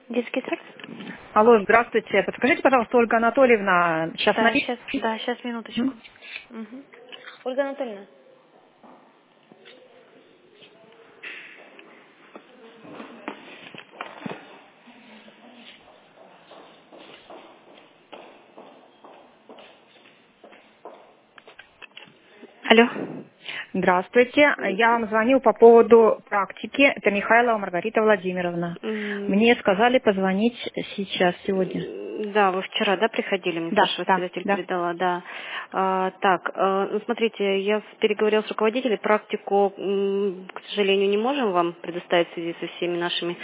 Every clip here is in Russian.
Детский сад? Алло, здравствуйте. Подскажите, пожалуйста, Ольга Анатольевна, сейчас Да, на... сейчас, минуточку. Мгм. Ольга Анатольевна. Алло. Здравствуйте. Я вам звоню по поводу практики. Это Михайлова Маргарита Владимировна. М, Мне сказали позвонить сейчас, сегодня. Да, вы вчера, да, приходили, мне Да, ваш да, воспитатель да. передала, да. Так, ну, смотрите, я переговорила с руководителем, практику, к сожалению, не можем вам предоставить в связи со всеми нашими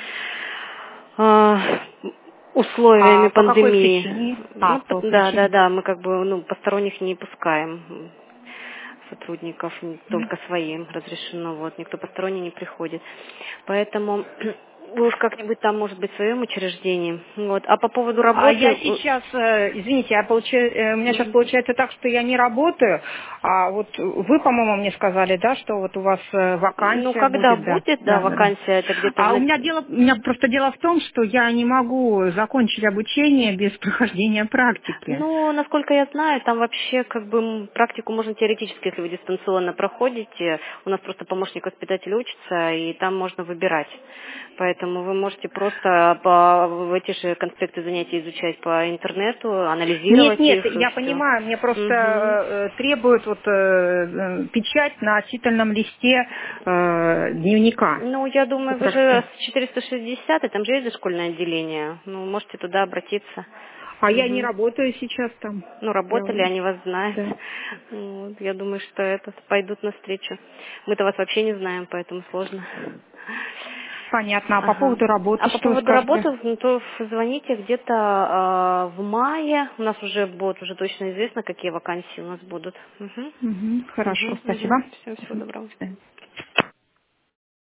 а, условиями А по какой пандемии. причине? Ну, По да, да, причине. да, мы как бы, ну, посторонних не пускаем сотрудников, только своим разрешено, вот, никто посторонний не приходит. Поэтому вы уж как-нибудь там, может быть, в своем учреждении. Вот. А по поводу А работы, я сейчас, извините, у меня сейчас мгм. получается так, что я не работаю, а вот вы, по-моему, мне сказали, да, что вот у вас Ну, вакансия когда будет, да, будет, да, да, да, да. вакансия, это где-то А у меня просто дело в том, что я не могу закончить обучение без прохождения практики. Ну, насколько я знаю, там вообще как бы практику можно теоретически, если вы дистанционно проходите. У нас просто помощник воспитателя учится, и там можно выбирать. Поэтому вы можете просто в эти же конспекты занятий изучать по интернету, Нет, анализировать нет, их и я все. понимаю, мне просто Угу. требуют вот печать на читальном листе дневника. Ну, я думаю, вы же Попросите. с 460, и там же есть дошкольное отделение. Ну, можете туда обратиться. А я не Мгм. работаю сейчас там. Ну, Я, работали, они вас знают. да. Вот, я думаю, что пойдут навстречу. Мы-то вас вообще не знаем, поэтому сложно. Понятно. А по Ага. поводу А работы, по что вы поводу скажете? работы, ну, то звоните где-то в мае. У нас уже будет уже точно известно, какие вакансии у нас будут. Угу. Мгм, хорошо, Угу, спасибо. угу. Всем всего доброго. До свидания.